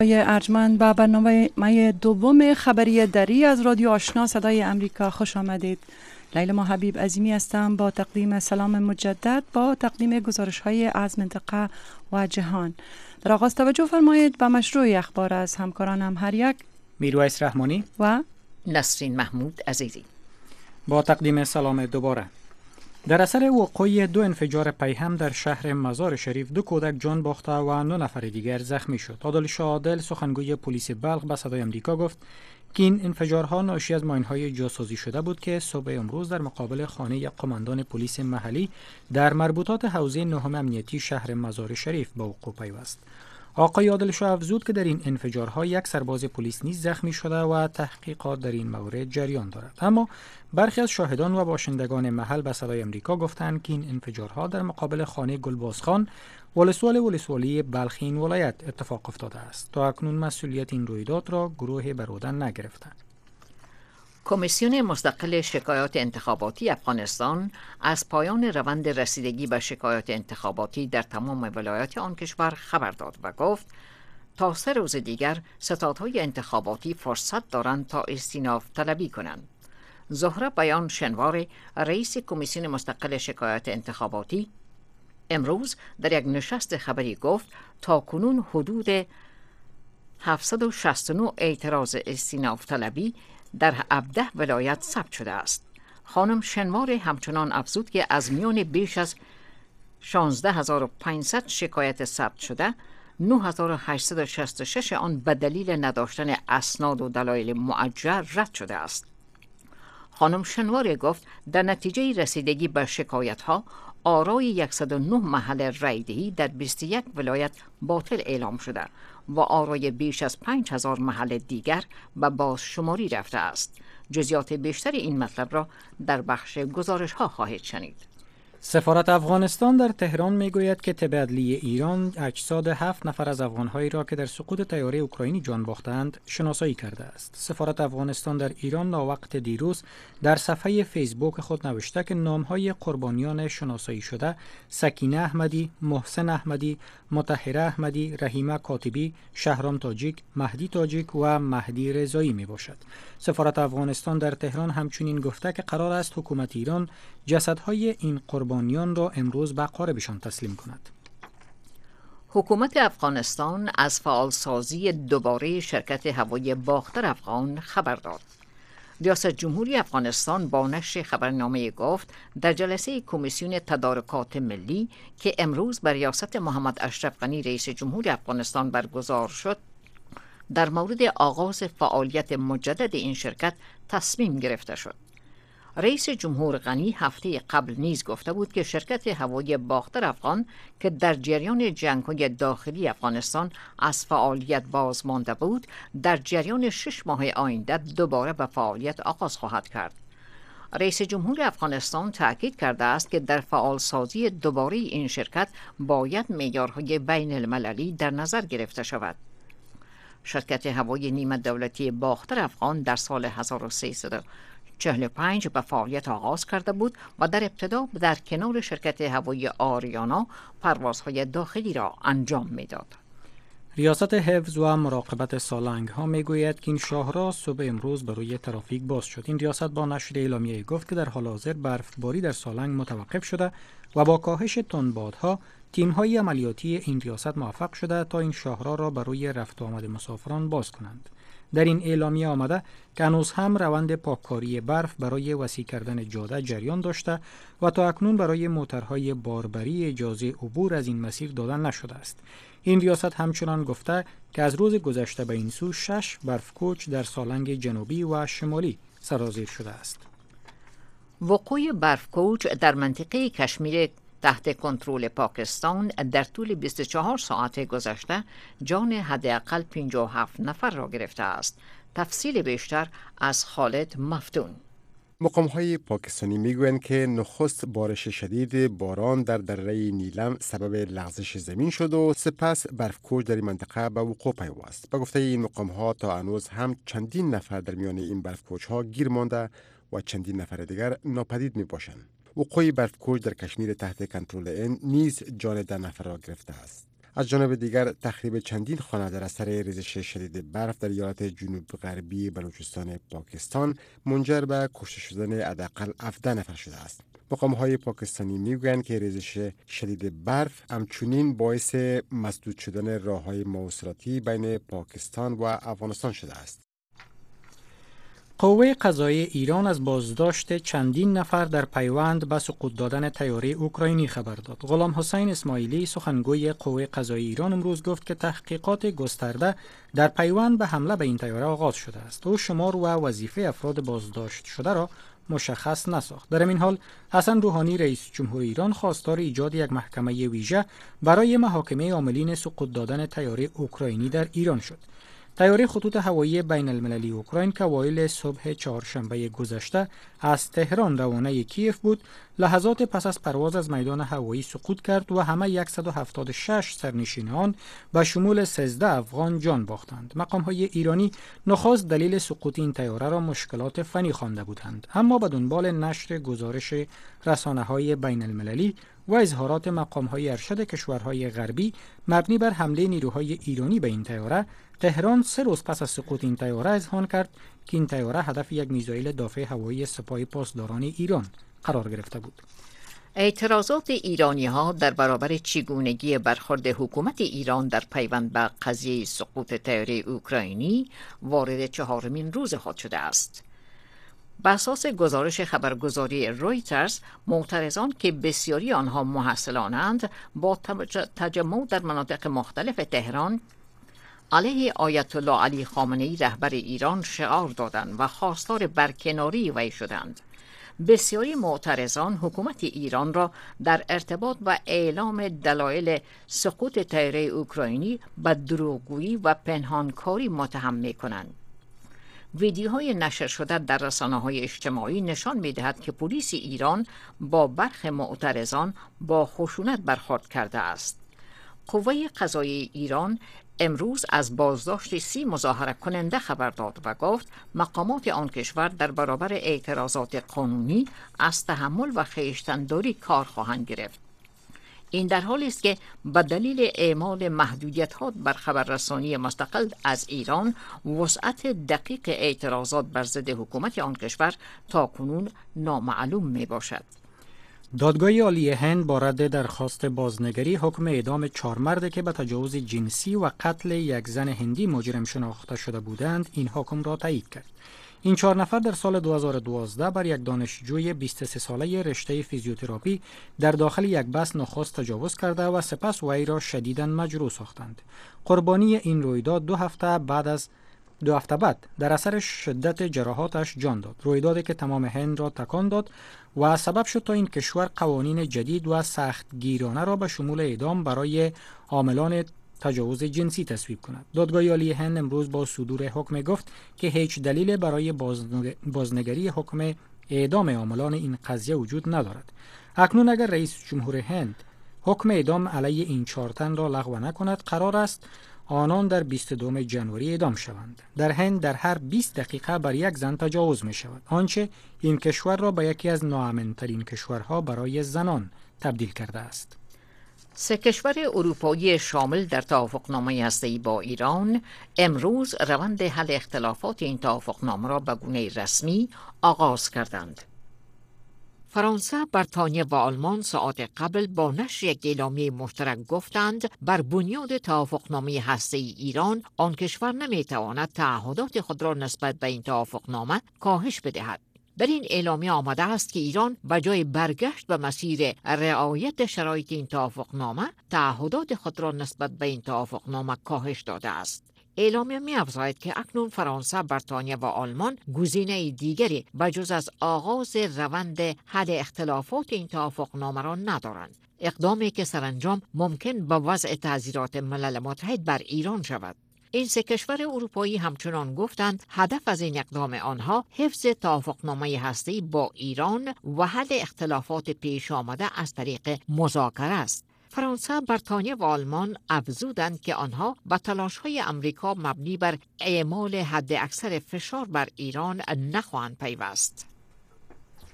ارجمند به برنامه دوم خبری دری از رادیو آشنا صدای امریکا خوش آمدید. لیلا حبیب عظیمی هستم با تقدیم سلام مجدد با تقدیم گزارش‌های از منطقه و جهان. در آغاز توجه فرمایید به مشروع اخبار از همکارانم هر یک میرویس رحمانی و نسرین محمود عزیزی. با تقدیم سلام دوباره. در اثر وقوع 2 انفجار پیهم در شهر مزار شریف 2 کودک جان باخته و 9 نفر دیگر زخمی شد. عادل شاعدل سخنگوی پلیس بلخ به صدای امریکا گفت که این انفجارها ناشی از ماین‌های جاسازی شده بود که صبح امروز در مقابل خانه قماندان پلیس محلی در مربوطات حوزه نهم امنیتی شهر مزار شریف به وقوع پیوست. آقای عادل شاه افزود که در این انفجارها 1 سرباز پلیس نیز زخمی شده و تحقیقات در این مورد جریان دارد. اما برخی از شاهدان و باشندگان محل به صدای امریکا گفتند که این انفجارها در مقابل خانه گلبازخان ولسوالی بلخ این ولایت اتفاق افتاده است. تا اکنون مسئولیت این رویداد را گروه برودن نگرفتند. کمیسیون مستقل شکایات انتخاباتی افغانستان از پایان روند رسیدگی به شکایات انتخاباتی در تمام ولایات آن کشور خبر داد و گفت تا 3 روز دیگر ستادهای انتخاباتی فرصت دارند تا استیناف طلبی کنند. زهره بیان شنوار، رئیس کمیسیون مستقل شکایات انتخاباتی، امروز در یک نشست خبری گفت تا کنون حدود 769 اعتراض استیناف طلبی در 17 ولایت ثبت شده است. خانم شنوار همچنان افزود که از میان بیش از 16500 شکایت ثبت شده 9866 آن به دلیل نداشتن اسناد و دلایل معجل رد شده است. خانم شنوار گفت در نتیجه رسیدگی به شکایت ها آرای 109 محل رایدهی در 21 ولایت باطل اعلام شده و آرای بیش از 5000 محل دیگر به بازشماری رفته است. جزئیات بیشتر این مطلب را در بخش گزارش ها خواهید شنید. سفارت افغانستان در تهران میگوید که تب عدلی ایران اجساد 7 نفر از افغان‌هایی را که در سقوط طیاره اوکراینی جان باختند شناسایی کرده است. سفارت افغانستان در ایران ناوقت دیروز در صفحه فیسبوک خود نوشته که نام‌های قربانیان شناسایی شده سکینه احمدی، محسن احمدی، مطهره احمدی، رحیمه کاتبی، شهرام تاجیک، مهدی تاجیک و مهدی رضایی میباشد. سفارت افغانستان در تهران همچنین گفته که قرار است حکومت ایران جسدهای این قربانیان را امروز به اقاربشان تسلیم کند. حکومت افغانستان از فعالسازی دوباره شرکت هوایی باختر افغان خبر داد. ریاست جمهوری افغانستان با نشر خبرنامه گفت در جلسه کمیسیون تدارکات ملی که امروز بر ریاست محمد اشرف غنی رئیس جمهور افغانستان برگزار شد در مورد آغاز فعالیت مجدد این شرکت تصمیم گرفته شد. رئیس جمهور غنی هفته قبل نیز گفته بود که شرکت هوایی باختر افغان که در جریان جنگ‌های داخلی افغانستان از فعالیت باز مانده بود در جریان 6 ماه آینده دوباره به فعالیت آغاز خواهد کرد. رئیس جمهور افغانستان تأکید کرده است که در فعالسازی دوباره این شرکت باید معیارهای بین المللی در نظر گرفته شود. شرکت هوایی نیمه دولتی باختر افغان در سال 1345 به فعالیت آغاز کرده بود و در ابتدا در کنار شرکت هوایی آریانا پروازهای داخلی را انجام میداد. ریاست حفظ و مراقبت سالنگ ها میگوید که این شاهراه صبح امروز برای ترافیک باز شد. این ریاست با نشر اعلامیه گفت که در حال حاضر برفباری در سالنگ متوقف شده و با کاهش تندبادها تیم‌های عملیاتی این ریاست موفق شده تا این شاهراه را برای رفت و آمد مسافران باز کنند. در این اعلامیه آمده که هنوز هم روند پاککاری برف برای وسیع کردن جاده جریان داشته و تا اکنون برای موترهای باربری اجازه عبور از این مسیر دادن نشده است. این ریاست همچنان گفته که از روز گذشته به این سو 6 برفکوچ در سالنگ جنوبی و شمالی سرازیر شده است. وقوع برفکوچ در منطقه کشمیر تحت کنترل پاکستان در طول 24 ساعت گذشته جان حداقل 57 نفر را گرفته است. تفصیل بیشتر از خالد مفتون. مقام‌های پاکستانی میگویند که نخست بارش شدید باران در دره نیلم سبب لغزش زمین شد و سپس برفکوچ در این منطقه به وقوع پیوست. به گفته این مقام‌ها تا هنوز هم چندین نفر در میان این برفکوچ‌ها گیر مانده و چندین نفر دیگر ناپدید میباشند. وقوع برفکوچ در کشمیر تحت کنترل این نیز جان 10 نفر را گرفته است. از جانب دیگر تخریب چندین خانه در اثر ریزش شدید برف در ایالت جنوب غربی بلوچستان پاکستان منجر به کشته شدن حداقل 17 نفر شده است. مقام‌های پاکستانی میگویند که ریزش شدید برف همچنین باعث مسدود شدن راه‌های مواصلاتی بین پاکستان و افغانستان شده است. قوه قضایی ایران از بازداشت چندین نفر در پیوند به سقوط دادن طیاره اوکراینی خبر داد. غلام حسین اسماعیلی سخنگوی قوه قضایی ایران امروز گفت که تحقیقات گسترده در پیوند به حمله به این طیاره آغاز شده است. او شمار و وظیفه افراد بازداشت شده را مشخص نساخت. در این حال حسن روحانی رئیس جمهور ایران خواستار ایجاد یک محکمه ویژه برای محاکمه عاملین سقوط دادن طیاره اوکراینی در ایران شد. طیاره خطوط هوایی بین المللی اوکراین که اوایل صبح چهارشنبه گذشته از تهران روانه کیف بود، لحظات پس از پرواز از میدان هوایی سقوط کرد و همه 176 سرنشین آن به شمول 13 افغان جان باختند. مقام‌های ایرانی نخست دلیل سقوط این طیاره را مشکلات فنی خوانده بودند، اما به دنبال نشر گزارش رسانه‌های بین المللی و اظهارات مقام‌های ارشد کشورهای غربی مبنی بر حمله نیروهای ایرانی به این طیاره، تهران 3 روز پس از سقوط این طیاره اذعان کرد که این طیاره هدف یک میزایل دافع هوایی سپاه پاسداران ایران قرار گرفته بود. اعتراضات ایرانی‌ها در برابر چگونگی برخورد حکومت ایران در پیوند به قضیه سقوط طیاره اوکراینی وارد 4مین روز خود شده است. بر اساس گزارش خبرگزاری رویترز، معترضان که بسیاری آنها محصلانند با تجمع در مناطق مختلف تهران علیه آیت الله علی خامنه‌ای رهبر ایران شعار دادند و خواستار برکناری وی شدند. بسیاری معترضان حکومت ایران را در ارتباط با اعلام دلایل سقوط طیاره اوکراینی به دروغگویی و پنهانکاری متهم می‌کنند. ویدیوهای نشر شده در رسانه‌های اجتماعی نشان می‌دهد که پلیس ایران با برخی معترضان با خشونت برخورد کرده است. قوه قضایی ایران امروز از بازداشت 30 مظاهره کننده خبر داد و گفت مقامات آن کشور در برابر اعتراضات قانونی از تحمل و خویشتن‌داری کار خواهند گرفت. این در حالی است که به دلیل اعمال محدودیت‌ها بر خبررسانی مستقل از ایران، وسعت دقیق اعتراضات بر ضد حکومت آن کشور تاکنون نامعلوم میباشد. دادگاه عالی هند با رد درخواست بازنگری حکم اعدام 4 مرد که به تجاوز جنسی و قتل یک زن هندی مجرم شناخته شده بودند این حکم را تایید کرد. این 4 نفر در سال 2012 بر یک دانشجوی 23 ساله رشته فیزیوتراپی در داخل یک بس نخست تجاوز کرده و سپس وی را شدیداً مجروح ساختند. قربانی این رویداد 2 هفته بعد در اثر شدت جراحاتش جان داد. رویدادی که تمام هند را تکان داد و سبب شد تا این کشور قوانین جدید و سختگیرانه را به شمول اعدام برای عاملان تجاوز جنسی تصویب کند. دادگاه عالی هند امروز با صدور حکم گفت که هیچ دلیل برای بازنگری حکم اعدام عاملان این قضیه وجود ندارد. اکنون اگر رئیس جمهور هند حکم اعدام علیه این 4 تن را لغو نکند، قرار است آنان در 22 جنوری اعدام شوند. در هند در هر 20 دقیقه بر یک زن تجاوز می شود، آنچه این کشور را به یکی از ناامن‌ترین کشورها برای زنان تبدیل کرده است. 3 کشور اروپایی شامل در توافقنامه هسته‌ای با ایران امروز روند حل اختلافات این توافقنامه را به گونه رسمی آغاز کردند. فرانسه، بریتانیا و آلمان ساعات قبل با نشر یک اعلامیه مشترک گفتند بر بنیاد توافقنامه هسته‌ای ایران آن کشور نمیتواند تعهدات خود را نسبت به این توافقنامه کاهش بدهد. در این اعلامیه آمده است که ایران به جای برگشت به مسیر رعایت شرایط این توافقنامه، تعهدات خود را نسبت به این توافقنامه کاهش داده است. اعلامیه می‌افزاید که اکنون فرانسه، بریتانیا و آلمان گزینه دیگری بجز از آغاز روند حل اختلافات این توافقنامه را ندارند. اقدامی که سرانجام ممکن به وضع تعزیرات ملل متحد بر ایران شود. این 3 کشور اروپایی همچنان گفتند هدف از این اقدام آنها حفظ توافقنامه هسته‌ای با ایران و حل اختلافات پیش آمده از طریق مذاکره است. فرانسه، بریتانیا و آلمان افزودند که آنها به تلاش‌های آمریکا مبنی بر اعمال حد اکثر فشار بر ایران نخواهند پیوست.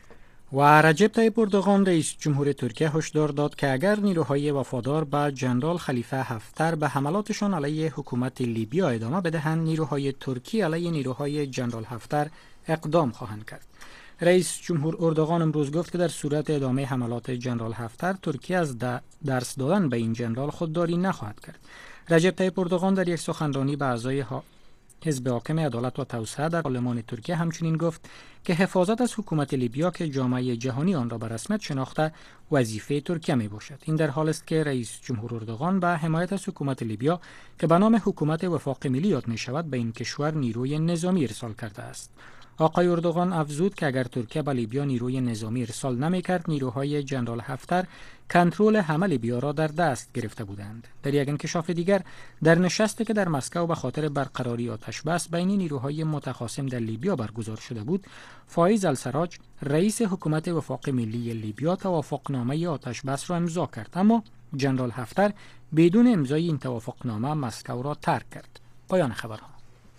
و رجب طیب اردوغان رئیس جمهور ترکیه هشدار داد که اگر نیروهای وفادار به جنرال خلیفه حفتر به حملاتشان علیه حکومت لیبیا ادامه بدهند، نیروهای ترکی علیه نیروهای جنرال حفتر اقدام خواهند کرد. رئیس جمهور اردوغان امروز گفت که در صورت ادامه حملات جنرال حفتر، ترکیه از درس دادن به این جنرال خودداری نخواهد کرد. رجب طیب اردوغان در یک سخنرانی به اعضای حزب حاکم عدالت و توسعه در پارلمان ترکیه همچنین گفت که حفاظت از حکومت لیبیا که جامعه جهانی آن را به رسمیت شناخته وظیفه ترکیه می باشد. این در حالی است که رئیس جمهور اردوغان به حمایت از حکومت لیبیا که به نام حکومت وفاق ملی یاد می شود به این کشور نیروی نظامی ارسال کرده است. آقای اردوغان افزود که اگر ترکیه به لیبیا نیروی نظامی ارسال نمی‌کرد، نیروهای جنرال حفتر کنترل همه لیبیا را در دست گرفته بودند. در یک انکشاف دیگر، در نشستی که در مسکو به خاطر برقراری آتش بس بین نیروهای متخاصم در لیبیا برگزار شده بود، فایز السراج رئیس حکومت وفاق ملی لیبیا توافقنامه آتش بس را امضا کرد، اما جنرال حفتر بدون امضای این توافقنامه مسکو را ترک کرد. پایان خبرها.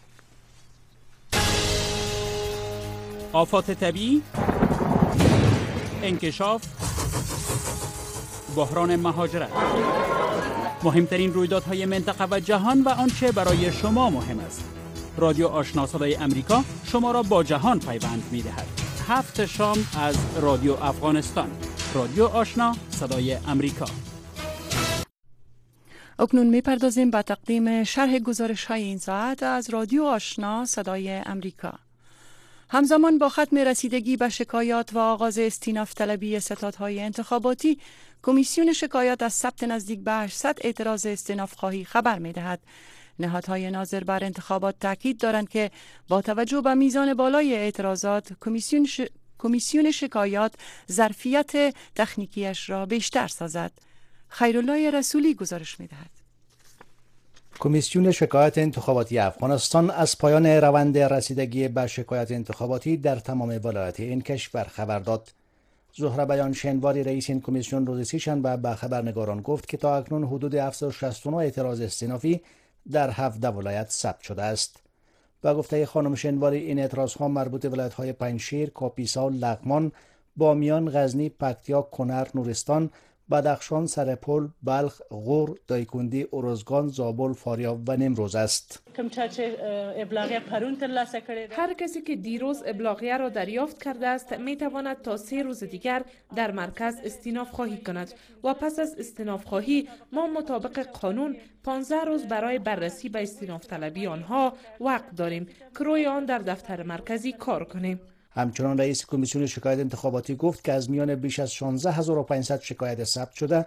آفات طبیعی، انکشاف، بحران مهاجرت، مهمترین رویدادهای منطقه و جهان و آنچه برای شما مهم است. رادیو آشنا صدای امریکا شما را با جهان پیوند می‌دهد. 7 شام از رادیو افغانستان. رادیو آشنا صدای امریکا. اکنون می‌پردازیم به تقدیم شرح گزارش‌های این ساعت از رادیو آشنا صدای امریکا. همزمان با ختم رسیدگی به شکایات و آغاز استیناف طلبی ستادهای انتخاباتی، کمیسیون شکایات از ثبت نزدیک به 800 اعتراض استیناف خواهی خبر می دهد. نهادهای ناظر بر انتخابات تاکید دارند که با توجه به میزان بالای اعتراضات، کمیسیون شکایات ظرفیت تکنیکیش را بیشتر سازد. خیرالله رسولی گزارش می دهد. کمیسیون شکایات انتخاباتی افغانستان از پایان روند رسیدگی به شکایات انتخاباتی در تمام ولایات این کشور خبر داد. زهره بیان شنواری رئیس این کمیسیون روز سه‌شنبه به خبرنگاران گفت که تا اکنون حدود 769 اعتراض استینافی در 17 ولایت ثبت شده است. با گفته خانم شنواری این اعتراضها مربوط به ولایت‌های پنجشیر، کاپیسا، لغمان، بامیان، غزنی، پکتیا، کنر، نورستان، بدخشان، سرپل، بلخ، غور، دایکندی، ارزگان، زابل، فاریاب و نیمروز است. هر کسی که دیروز ابلاغیه را دریافت کرده است می تواند تا 3 روز دیگر در مرکز استیناف خواهی کند و پس از استیناف خواهی ما مطابق قانون 15 روز برای بررسی به استیناف طلبی آنها وقت داریم که روی آن در دفتر مرکزی کار کنیم. همچنان رئیس کمیسیون شکایات انتخاباتی گفت که از میان بیش از 16500 شکایت ثبت شده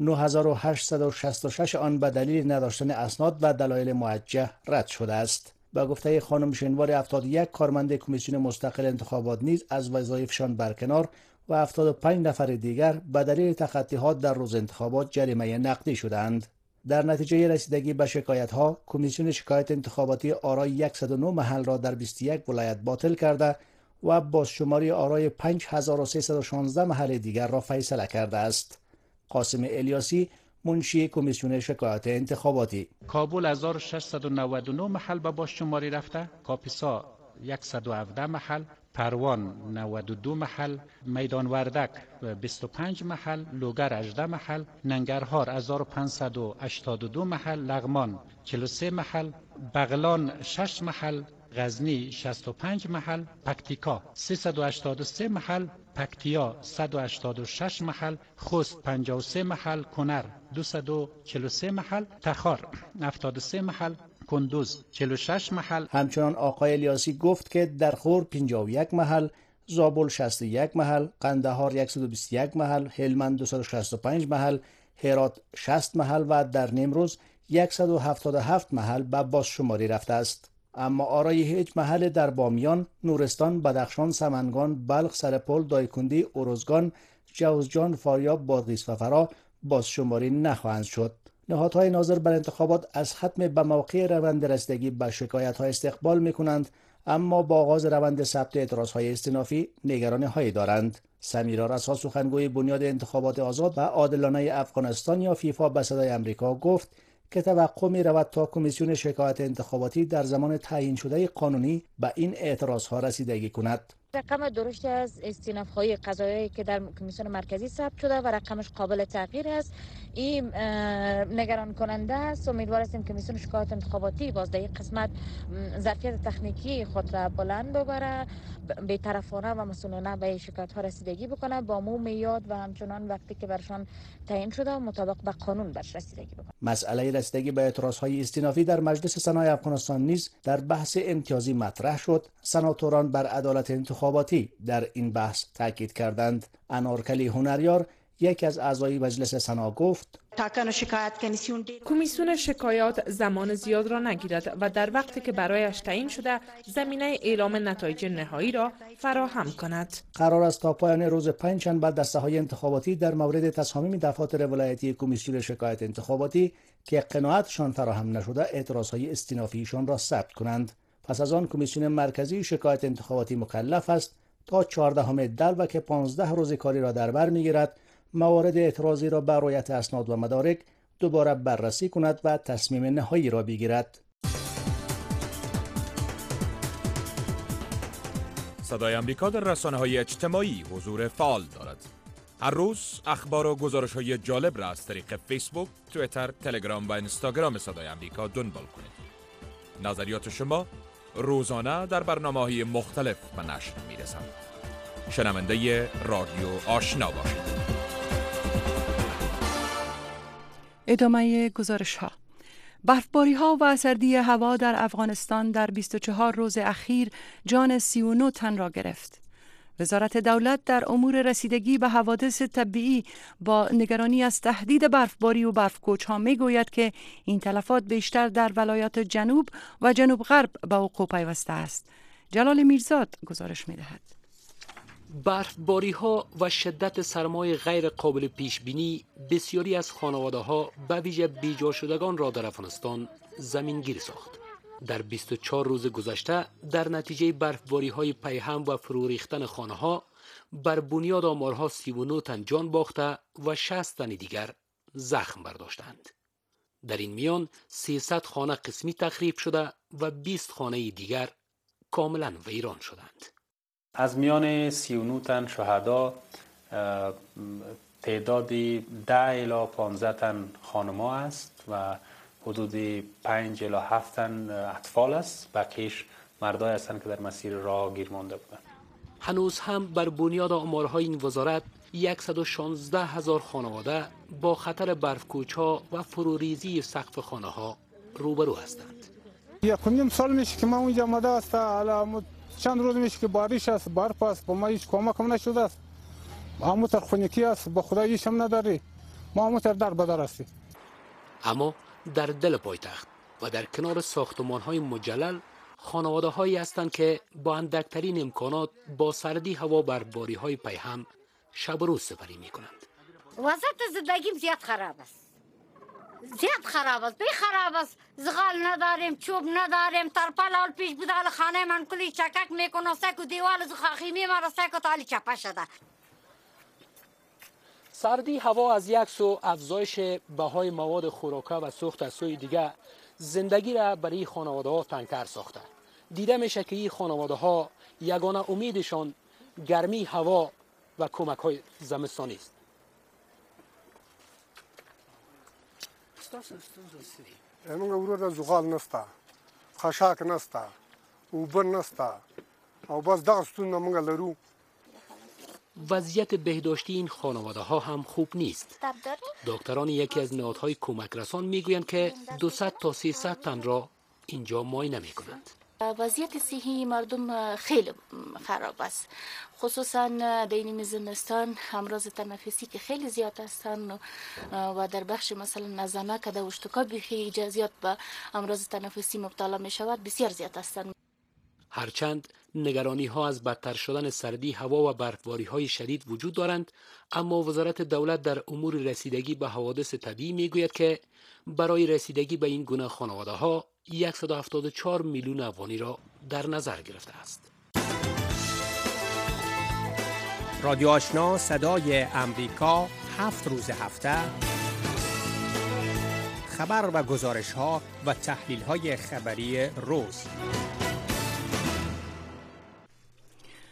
9866 آن به دلیل نداشتن اسناد و دلایل موجه رد شده است. با گفته خانم شنواری 71 کارمند کمیسیون مستقل انتخابات نیز از وظایفشان برکنار و 75 نفر دیگر به دلیل تخطی‌ها در روز انتخابات جریمه نقدی شدند. در نتیجه رسیدگی به شکایت‌ها، کمیسیون شکایات انتخاباتی آرای 109 محل را در 21 ولایت باطل کرده و بازشماری آرای 5316 محل دیگر را فیصله کرده است. قاسم الیاسی، منشی کمیسیون شکایات انتخاباتی: کابل 1699 محل به بازشماری رفته، کاپیسا 117 محل، پروان 92 محل، میدان وردک 25 محل، لوگر 18 محل، ننگرهار 1582 محل، لغمان 43 محل، بغلان 6 محل، غزنی 65 محل، پکتیکا 383 محل، پکتیا 186 محل، خوست 53 محل، کنر 243 محل، تخار 73 محل، کندوز 46 محل. همچنان آقای الیاسی گفت که در خور 51 محل، زابل 61 محل، قندهار 121 محل، هلمند 265 محل، هرات 60 محل و در نیمروز 177 محل به بازشماری رفته است. اما آرای هیچ محل در بامیان، نورستان، بدخشان، سمنگان، بلخ، سرپل، دایکندی، ارزگان، جوزجان، فاریاب، بادغیس و فرا بازشماری نخواهند شد. نهادهای ناظر بر انتخابات از ختم به موقع روند رسیدگی به شکایت‌ها استقبال می‌کنند، اما با آغاز روند ثبت اعتراض‌های استینافی نگرانی‌هایی دارند. سمیرا رسا، سخنگوی بنیاد انتخابات آزاد و عادلانه افغانستان یا فیفا به صدای امریکا گفت که توقع می‌رود تا کمیسیون شکایات انتخاباتی در زمان تعیین شده قانونی به این اعتراض‌ها رسیدگی کند. رقم درشت از استیناف‌های قضایی که در کمیسیون مرکزی ثبت شده و رقمش قابل تغییر است. این نگران کننده است. امیدوار هستیم کمیسیون شکایات انتخاباتی باز در این قسمت ظرفیت تکنیکی خود را بلند ببره، بی‌طرفانه و مسئولانه به شکایت ها رسیدگی بکنه، با مو میاد و همچنان وقتی که برشان تعیین شده مطابق به قانون برش رسیدگی بکنه. مسئله رسیدگی به اعتراضهای استینافی در مجلس سنای افغانستان نیز در بحث امتیازی مطرح شد. سناتوران بر عدالت انتخاباتی در این بحث تاکید کردند. انارکلی هنریار یکی از اعضای مجلس سنا گفت کمیسیون شکایات زمان زیاد را نگیرد و در وقتی که برایش تعیین شده زمینه اعلام نتایج نهایی را فراهم کند. قرار است تا پایان روز پنجشنبه دسته‌های انتخاباتی در مورد تصامیم دفاتر ولایتی کمیسیون شکایت انتخاباتی که قناعتشان فراهم نشده اعتراضهای استینافیشان را ثبت کنند. پس از آن کمیسیون مرکزی شکایت انتخاباتی مکلف است تا 14 دلو که 15 روز کاری را در بر می‌گیرد موارد اعتراضی را بر رعایت اسناد و مدارک دوباره بررسی کند و تصمیم نهایی را بگیرد. صدای آمریکا در رسانه‌های اجتماعی حضور فعال دارد. هر روز اخبار و گزارش‌های جالب را از طریق فیسبوک، توییتر، تلگرام و اینستاگرام صدای آمریکا دنبال کنید. نظریات شما روزانه در برنامه‌های مختلف به نشر می‌رسند. شنونده رادیو آشنا باشید. ادامه گزارش ها. برفباری ها و سردی هوا در افغانستان در 24 روز اخیر جان 39 تن را گرفت. وزارت دولت در امور رسیدگی به حوادث طبیعی با نگرانی از تهدید برفباری و برفکوچ ها می گوید که این تلفات بیشتر در ولایات جنوب و جنوب غرب به وقوع پیوسته است. جلال میرزاد گزارش می دهد. برفباری ها و شدت سرمای غیر قابل پیش بینی بسیاری از خانواده ها به ویژه بیجا شدگان را در افغانستان زمینگیر ساخت. در 24 روز گذشته در نتیجه برفباری های پیهم و فرو ریختن خانه ها بر بنیاد آمارها 39 تن جان باخته و 60 تن دیگر زخم برداشتند. در این میان 300 خانه قسمی تخریب شده و 20 خانه دیگر کاملا ویران شدند. از میان 39 تن شهدا تعدادی 10 الی 15 تن خانم‌ها است و حدود 5 الی 7 تن اطفال است. بقیش مردای هستند که در مسیر راه گیر مانده بودند. هنوز هم بر بنیاد آمارهای این وزارت 116,000 خانواده با خطر برفکوچ‌ها و فروریزی سقف خانه‌ها روبرو هستند. 1.5 سال میشه که ما اونجا آمده است. چند روز میشه که بارش است، برف است، با ما هیچ کمک هم نشده است. همونطور خونکی است، با خدا هیچ هم نداری. ما همونطور در بدر هستیم. اما در دل پایتخت و در کنار ساختمان‌های مجلل خانواده‌هایی هستند که با اندکترین امکانات با سردی هوا برفباری‌های پیهم شب و روز سپری می‌کنند. وضعیت زندگیم زیاد خراب است. خراب است. زغال نداریم، چوب نداریم. ترپل حال پیش بوده، حال خانه من کلی چکک میکنه، سک و دیوال خیمی مرا سک و تالی چپه شده. سردی هوا از یک سو افزایش بهای مواد خوراکه و سوخت از سوی دیگر زندگی را برای خانواده ها تنگ‌تر ساخته. دیده میشه که این خانواده ها یگانه امیدشان گرمی هوا و کمک های زمستانی است. امونگا ورود زغال نستا، خشاک نستا، اوبر نستا، او باز داستون امونگا لرو. وضعیت بهداشتی این خانواده ها هم خوب نیست. دکتران یکی از نهادهای کمک رسان میگویند که 200 تا 300 تن را اینجا معاینه میکنند. وضعیت صحی مردم خیلی خراب است، خصوصا در این زمستان امراض تنفسی که خیلی زیاد هستند و در بخش مثلا نزنک در اشتکا بخی زیاد به امراض تنفسی مبتلا می شود بسیار زیاد هستند. هرچند نگرانی ها از بدتر شدن سردی هوا و برفباری های شدید وجود دارند، اما وزارت دولت در امور رسیدگی به حوادث طبیعی میگوید که برای رسیدگی به این گونه خانواده ها 174 میلیون افغانی را در نظر گرفته است. رادیو آشنا صدای امریکا 7 روز هفته خبر و گزارش ها و تحلیل های خبری روز.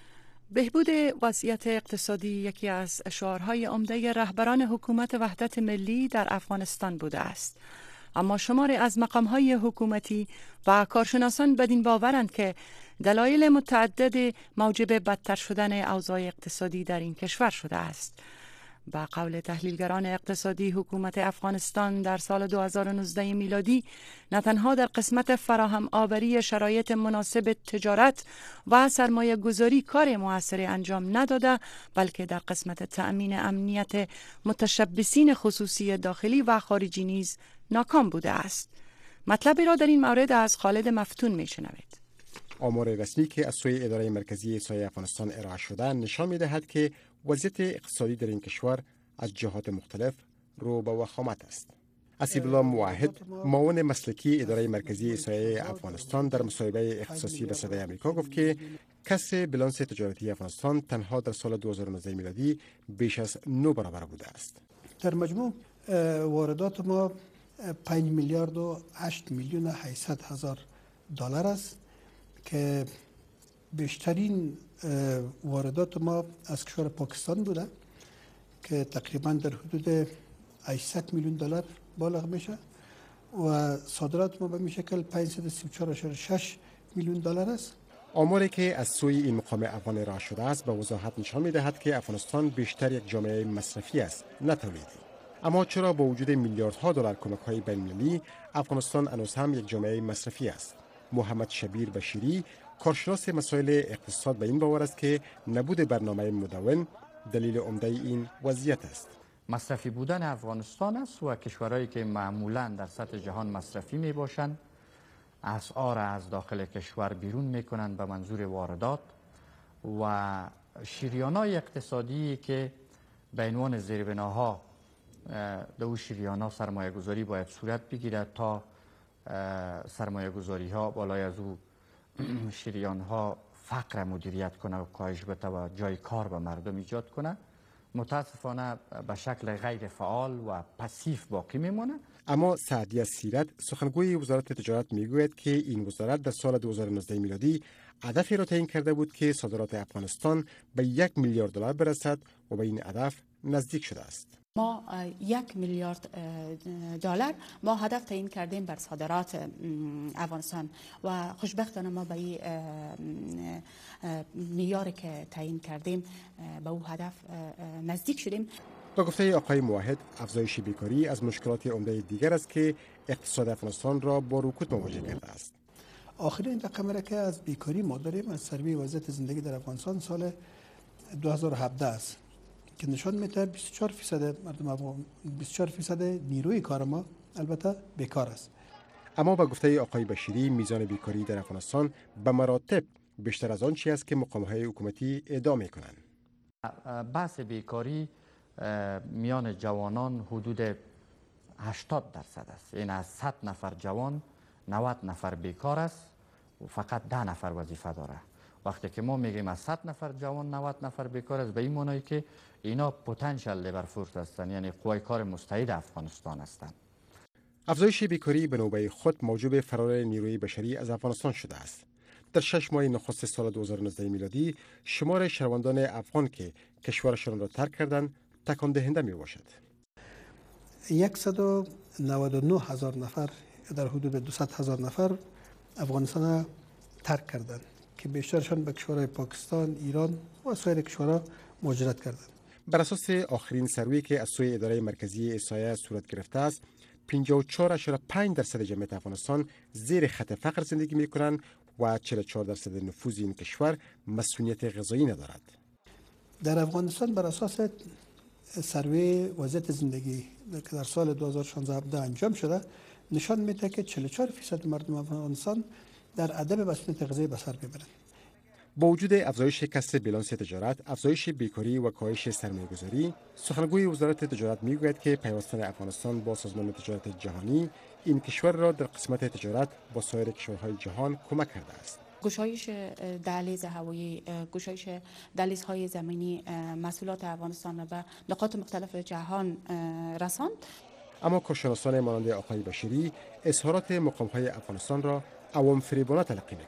بهبود وضعیت اقتصادی یکی از شعارهای عمده رهبران حکومت وحدت ملی در افغانستان بوده است. اما شماری از مقام‌های حکومتی و کارشناسان بدین باورند که دلایل متعدد موجب بدتر شدن اوضاع اقتصادی در این کشور شده است. با قول تحلیلگران اقتصادی، حکومت افغانستان در سال 2019 میلادی نه تنها در قسمت فراهم آوری شرایط مناسب تجارت و سرمایه گذاری کار موثری انجام نداده، بلکه در قسمت تأمین امنیت متشبثین خصوصی داخلی و خارجی نیز ناکام بوده است. مطلبی را در این مورد از خالد مفتون میشنوید. آمار رسمی که از سوی اداره مرکزی احصای افغانستان ارائه شده نشان می‌دهد که وضعیت اقتصادی در این کشور از جهات مختلف رو به وخامت است. اسیب الله موحد، معاون مسلکی اداره مرکزی احصای افغانستان، در مصاحبه اختصاصی به صدای آمریکا گفت که کسر بلانس تجارتی افغانستان تنها در سال 2019 میلادی بیش از 9 برابر بوده است. در مجموع واردات ما 5 میلیارد و 8 میلیون 800 هزار دلار است که بیشترین واردات ما از کشور پاکستان بوده که تقریبا در حدود 800 میلیون دلار بالغ میشه و صادرات ما به این شکل 534.6 میلیون دلار است. آماری که از سوی این مقام افغان ارائه شده است به وضاحت نشان می‌دهد که افغانستان بیشتر یک جامعه مصرفی است، نه تولیدی. اما چرا با وجود میلیاردها دلار کمک‌های بین‌المللی افغانستان هنوز هم یک جامعه مصرفی است؟ محمد شبیر بشیری، کارشناس مسائل اقتصاد، به این باور است که نبود برنامه مدون دلیل عمده این وضعیت است. مصرفی بودن افغانستان است و کشورهایی که معمولاً در سطح جهان مصرفی می باشند اسعار از داخل کشور بیرون می کنند به منظور واردات و شریان‌های اقتصادی که به عنوان زیربناها در اون شریان‌ها سرمایه گذاری باید صورت بگیرد تا سرمایه گذاری ها بالای از او شریان ها فقر مدیریت کنه و کاهش بده و جای کار به مردم ایجاد کنه، متاسفانه به شکل غیر فعال و پسیف باقی میمونه. اما سعدیه سیرت، سخنگوی وزارت تجارت، میگوید که این وزارت در سال 2019 میلادی هدفی را تعیین کرده بود که صادرات افغانستان به 1 میلیارد دلار برسد و به این هدف نزدیک شده است. ما 1 میلیارد دلار ما هدف تعیین کردیم بر صادرات افغانستان و خوشبختانه ما به این معیاری که تعیین کردیم به او هدف نزدیک شدیم. با گفته آقای موحد، افزایش بیکاری از مشکلات عمده دیگر است که اقتصاد افغانستان را با رکود مواجه کرده است. آخرین رقم که از بیکاری ما داریم از سروی وضعیت زندگی در افغانستان سال 2017 است که نشان میده 24% مردم افغان، 24% نیروی کار ما البته بیکار است. اما با گفته آقای بشیری، میزان بیکاری در افغانستان به مراتب بیشتر از آن چیزی است که مقام‌های حکومتی ادعا می‌کنند. بحث بیکاری میان جوانان حدود 80% است. این از 100 نفر جوان 90 نفر بیکار است و فقط 10 نفر وظیفه داره. وقتی که ما میگیم از 100 نفر جوان 90 نفر بیکار است، به این معنی که اینا پتانسیل لیبر فورس هستند، یعنی قوای کار مستعد افغانستان هستند. افزایش بیکاری به نوبه خود موجب فرار نیروی بشری از افغانستان شده است. در 6 ماه نخست سال 2019 میلادی شمار شهروندان افغان که کشورشان را ترک کردند تکان دهنده می باشد. 199 هزار نفر در حدود 200 هزار نفر افغانستان را ترک کردند که بیشترشان به کشورهای پاکستان، ایران و سایر کشورها مهاجرت کردند. بر اساس آخرین سروی که از سوی اداره مرکزی احصایه صورت گرفته است، 54.5% جمعیت افغانستان زیر خط فقر زندگی می کنند و 44% نفوذ این کشور مسئولیت غذایی ندارد. در افغانستان بر اساس سروی وضعیت زندگی که در سال 2016 انجام شده نشان میده که 44% مردم افغانستان در عدم مسئولیت غذایی به سر میبرند. با وجود افزایش کسر بلانس تجارت، افزایش بیکاری و کاهش سرمایه‌گذاری، سخنگوی وزارت تجارت میگوید که پیوستن افغانستان با سازمان تجارت جهانی این کشور را در قسمت تجارت با سایر کشورهای جهان کمک کرده است. گشایش دهلیز هوایی، گشایش دهلیزهای زمینی محصولات افغانستان به نقاط مختلف جهان رساند. اما کارشناسان مانند آقای بشیری اظهارات مقام‌های افغانستان را عوام فریبانه تلقی می‌کنند.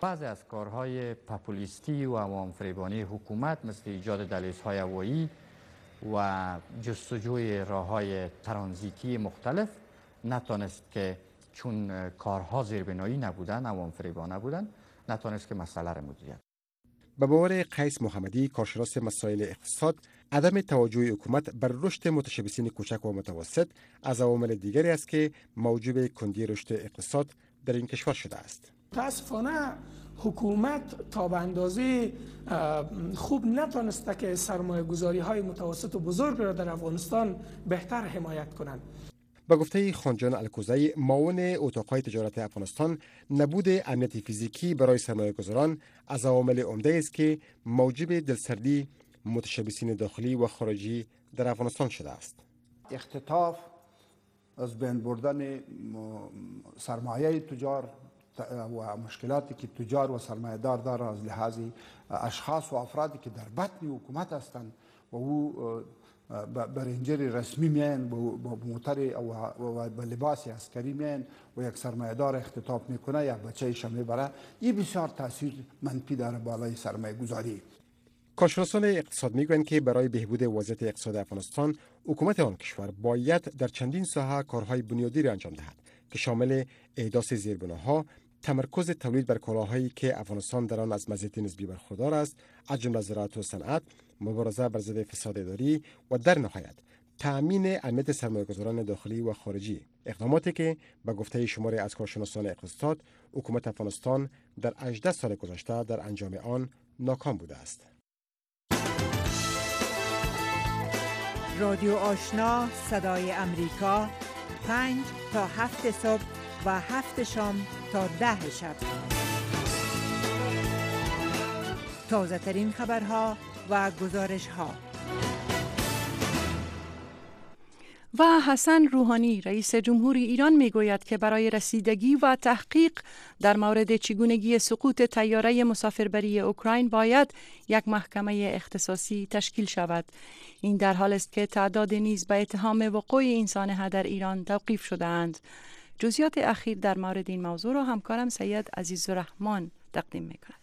بعضی از کارهای پاپولیستی و عوام فریبانی حکومت مثل ایجاد دهلیزهای هوایی و جستجوی راههای ترانزیتی مختلف نتونست که چون کارها زیربنایی نبودن، عوام فریبانه بودن، نتونست که مسئله را مدیریت. به باور قیس محمدی، کارشناس مسائل اقتصاد، عدم توجه حکومت بر رشد متشبثین کوچک و متوسط از عوامل دیگری است که موجب کندی رشد اقتصاد در این کشور شده است. متاسفانه حکومت تا به اندازه خوب نتونسته که سرمایه گذاری های متوسط و بزرگ را در افغانستان بهتر حمایت کنند. با گفته خانجان الکوزی، معاون اتاقهای تجارت افغانستان، نبود امنیت فیزیکی برای سرمایه گذاران از عوامل عمده است که موجب دلسردی متشبثین داخلی و خارجی در افغانستان شده است. اختطاف، از بین بردن سرمایه تجار و مشکلاتی که تجار و سرمایه دار داره از لحاظ اشخاص و افرادی که در بطن حکومت هستند و او برنجر رسمی میان با موتر و با لباس عسکری میان و یک سرمایه دار اختطاف میکنه یا بچه‌ش میبره، این بسیار تاثیر منفی داره بالای سرمایه گذاری. کارشناسان اقتصاد میگویند که برای بهبود وضعیت اقتصاد افغانستان، حکومت آن کشور باید در چندین ساحه کارهای بنیادی را انجام دهد که شامل احداث زیربناها، تمرکز تولید بر کالاهایی که افغانستان در آن از مزیت نسبی برخوردار است، از جمله زراعت و صنعت، مبارزه بر ضد فساد اداری و در نهایت تأمین امنیت سرمایه‌گذاران داخلی و خارجی، اقداماتی که به گفته شماری از کارشناسان اقتصاد، حکومت افغانستان در 18 سال گذشته در انجام آن ناکام بوده است. رادیو آشنا صدای امریکا 5 تا 7 صبح و 7 شام تا 10 شب. تازه ترین خبرها و گزارش ها. و حسن روحانی رئیس جمهوری ایران میگوید که برای رسیدگی و تحقیق در مورد چگونگی سقوط طیاره مسافربری اوکراین باید یک محکمه اختصاصی تشکیل شود. این در حال است که تعداد نیز به اتهام وقوع این سانحه در ایران توقیف شده‌اند. جزئیات اخیر در مورد این موضوع را همکارم سید عزیزالرحمن تقدیم می‌کند.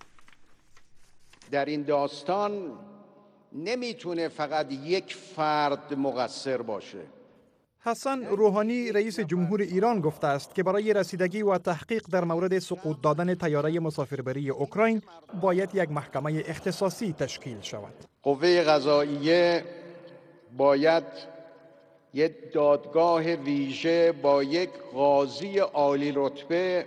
در این داستان نمیتونه فقط یک فرد مقصر باشه. حسن روحانی رئیس جمهور ایران گفته است که برای رسیدگی و تحقیق در مورد سقوط دادن طیاره مسافربری اوکراین باید یک محکمه اختصاصی تشکیل شود. قوه قضاییه باید یک دادگاه ویژه با یک قاضی عالی رتبه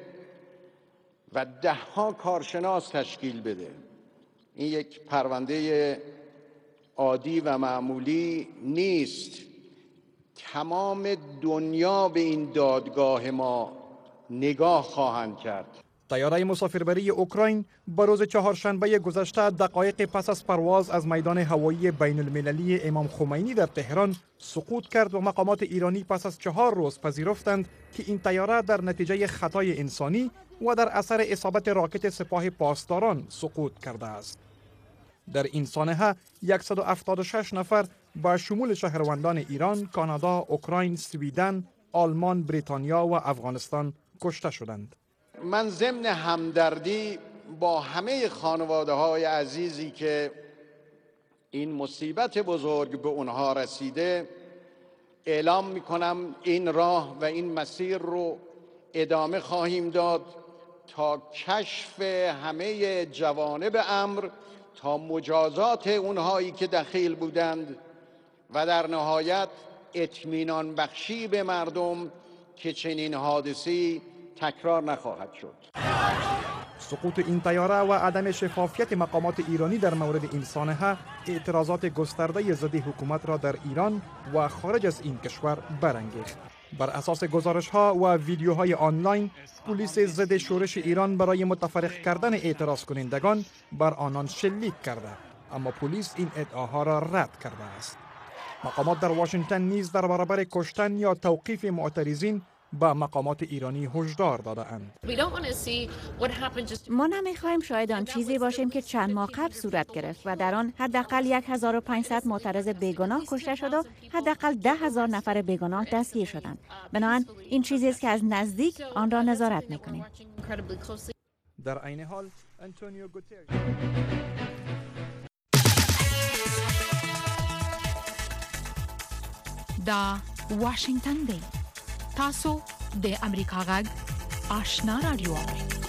و 10 کارشناس تشکیل بده. این یک پرونده عادی و معمولی نیست. تمام دنیا به این دادگاه ما نگاه خواهند کرد. طیاره مسافربری اوکراین با روز چهارشنبه گذشته دقایق پس از پرواز از میدان هوایی بین المللی امام خمینی در تهران سقوط کرد و مقامات ایرانی پس از 4 روز پذیرفتند که این طیاره در نتیجه خطای انسانی و در اثر اصابت راکت سپاه پاسداران سقوط کرده است. در این سانحه 176 نفر با شمول شهروندان ایران، کانادا، اوکراین، سویدن، آلمان، بریتانیا و افغانستان کشته شدند. من ضمن همدردی با همه خانواده‌های عزیزی که این مصیبت بزرگ به اونها رسیده اعلام می‌کنم این راه و این مسیر رو ادامه خواهیم داد تا کشف همه جوانب امر، تا مجازات اونهایی که دخیل بودند و در نهایت اطمینان بخشی به مردم که چنین حادثی تکرار نخواهد شد. سقوط این طیاره و عدم شفافیت مقامات ایرانی در مورد این سانحه اعتراضات گسترده ضد حکومت را در ایران و خارج از این کشور برانگیخت. بر اساس گزارش‌ها و ویدیوهای آنلاین، پلیس ضد شورش ایران برای متفرق کردن اعتراض کنندگان بر آنان شلیک کرده، اما پلیس این ادعاها را رد کرده است. مقامات در واشنگتن نیز در برابر کشتن یا توقیف معترضین با مقامات ایرانی هشدار داده‌اند. ما نمی‌خواهیم شاهد آن چیزی باشیم که چند ماه قبل صورت گرفت و در آن حداقل 1500 معترض بیگناه کشته شد و حداقل 10,000 نفر بیگناه دستگیر شدند. بنابراین این چیزی است که از نزدیک آن را نظارت می‌کنیم. در عین حال انتونیو گوتریش دا واشنگتن دی تاسو د امریکا غږ آشنا رادیو